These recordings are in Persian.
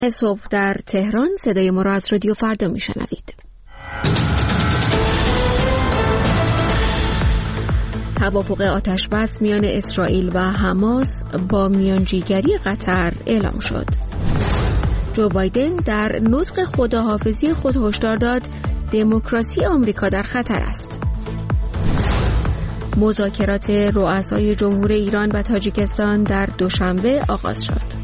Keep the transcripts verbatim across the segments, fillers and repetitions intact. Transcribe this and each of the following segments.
صبح در تهران صدای ما را از رادیو فردا میشنوید. توافق آتشبس میان اسرائیل و حماس با میانجیگری قطر اعلام شد. جو بایدن در نطق خداحافظی خود هشدار داد دموکراسی آمریکا در خطر است. مذاکرات رؤسای جمهور ایران و تاجیکستان در دوشنبه آغاز شد.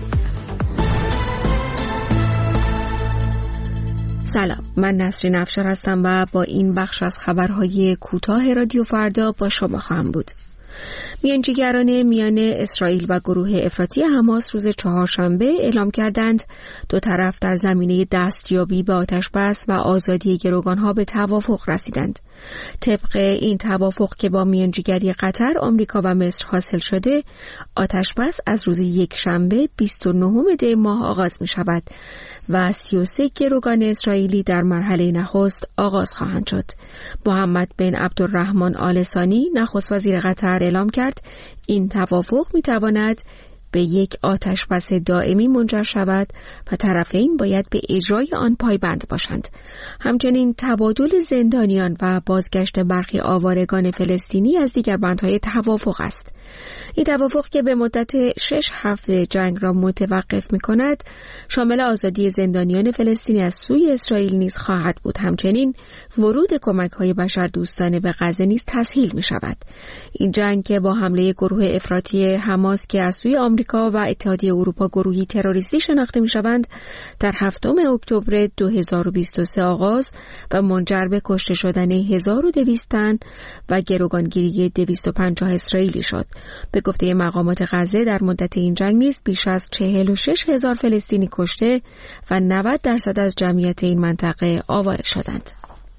سلام، من نسرین افشار هستم و با این بخش از خبرهای کوتاه رادیو فردا با شما خواهم بود. میانجیگران میان اسرائیل و گروه افراطی حماس روز چهارشنبه اعلام کردند دو طرف در زمینه دستیابی به آتشبس و آزادی گروگانها به توافق رسیدند. طبق این توافق که با میانجیگری قطر، آمریکا و مصر حاصل شده، آتشبس از روز یک شنبه بیست و نهم دی ماه آغاز می شود و سی و سه گروگان اسرائیلی در مرحله نخست آغاز خواهند شد. محمد بن عبدالرحمن آل ثانی، نخست وزیر قطر، اعلام کرد این توافق می تواند به یک آتشبس دائمی منجر شود و طرفین باید به اجرای آن پایبند باشند. همچنین تبادل زندانیان و بازگشت برخی آوارگان فلسطینی از دیگر بندهای توافق است. این توافق که به مدت شش هفته جنگ را متوقف می کند، شامل آزادی زندانیان فلسطینی از سوی اسرائیل نیز خواهد بود. همچنین ورود کمک‌های بشردوستانه به غزه نیز تسهیل می شود. این جنگ که با حمله گروه افراطی حماس که از سوی آمریکا و اتحادیه اروپا گروهی تروریستی شناخته می شوند، در هفتم اکتبر دو هزار و بیست و سه آغاز و منجر به کشته شدن هزار و دویست تن و گروگانگیری دویست و پنجاه اسرائیلی شد. به گفته مقامات غزه در مدت این جنگ نیز بیش از چهل و شش هزار فلسطینی کشته و نود درصد از جمعیت این منطقه آواره شدند.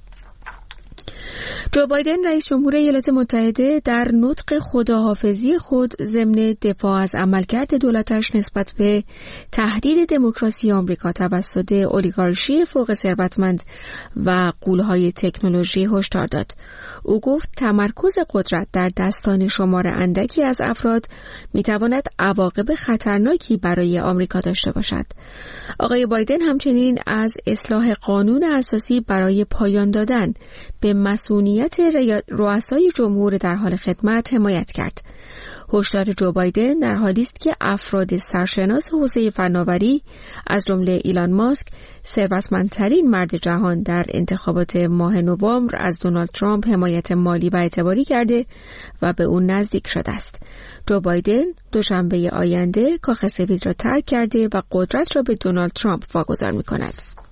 جو بایدن رئیس جمهور ایالات متحده در نطق خداحافظی خود ضمن دفاع از عملکرد دولتش نسبت به تهدید دموکراسی آمریکا توسط اولیگارشی فوق ثروتمند و غول‌های تکنولوژی هشدار داد. او گفت تمرکز قدرت در دستان شمار اندکی از افراد میتواند عواقب خطرناکی برای آمریکا داشته باشد. آقای بایدن همچنین از اصلاح قانون اساسی برای پایان دادن به مسئولیت رؤسای جمهور در حال خدمت حمایت کرد. هشدار جو بایدن در حالی است که افراد سرشناس حوزه فناوری از جمله ایلان ماسک، ثروتمندترین مرد جهان، در انتخابات ماه نوامبر از دونالد ترامپ حمایت مالی و اعتباری کرده و به اون نزدیک شده است. جو بایدن دوشنبه آینده کاخ سفید را ترک کرده و قدرت را به دونالد ترامپ واگذار می‌کند.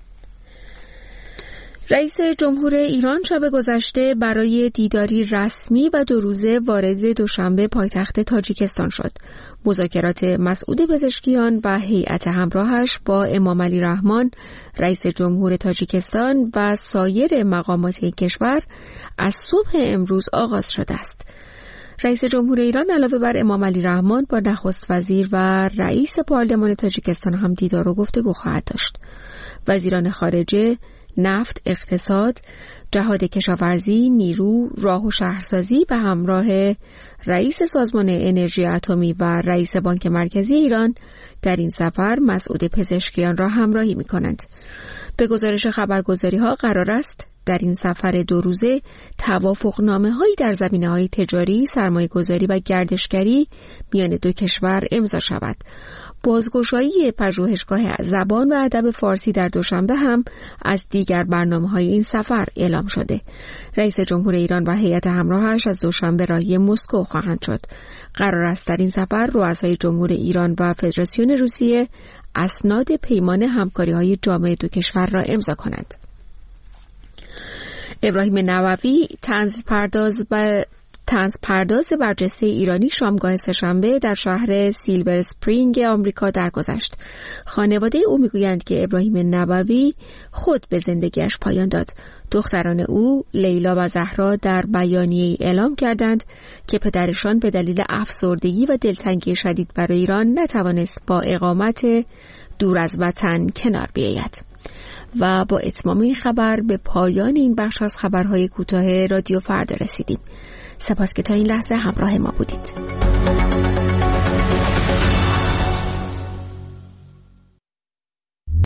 رئیس جمهور ایران شب گذشته برای دیداری رسمی و دو روزه وارد دوشنبه پایتخت تاجیکستان شد. مذاکرات مسعود پزشکیان و هیئت همراهش با امام علی رحمان، رئیس جمهور تاجیکستان و سایر مقامات این کشور از صبح امروز آغاز شده است. رئیس جمهور ایران علاوه بر امام علی رحمان با نخست وزیر و رئیس پارلمان تاجیکستان هم دیدار و گفتگو خواهد داشت. وزیران خارجه، نفت، اقتصاد، جهاد کشاورزی، نیرو، راه و شهرسازی به همراه رئیس سازمان انرژی اتمی و رئیس بانک مرکزی ایران در این سفر مسعود پزشکیان را همراهی می کنند. به گزارش خبرگزاری ها قرار است در این سفر دو روزه توافقنامه هایی در زمینه های تجاری، سرمایه گذاری و گردشگری میان دو کشور امضا شود. بازگشایی پژوهشگاه زبان و ادب فارسی در دوشنبه هم از دیگر برنامه‌های این سفر اعلام شده. رئیس جمهور ایران و هیئت همراهش از دوشنبه راهی مسکو خواهند شد. قرار است در این سفر رؤسای جمهور ایران و فدراسیون روسیه اسناد پیمان همکاری‌های جامعه دو کشور را امضا کنند. ابراهیم نووی، طنز پرداز و طنز پرداز برجسته ایرانی، شامگاه سه‌شنبه در شهر سیلور اسپرینگ آمریکا درگذشت. خانواده او میگویند که ابراهیم نووی خود به زندگیش پایان داد. دختران او، لیلا و زهرا، در بیانیه‌ای اعلام کردند که پدرشان به دلیل افسردگی و دلتنگی شدید برای ایران نتوانست با اقامت دور از وطن کنار بیاید. و با اتمام این خبر به پایان این بخش از خبرهای کوتاه رادیو فردا رسیدیم. سپاس که تا این لحظه همراه ما بودید.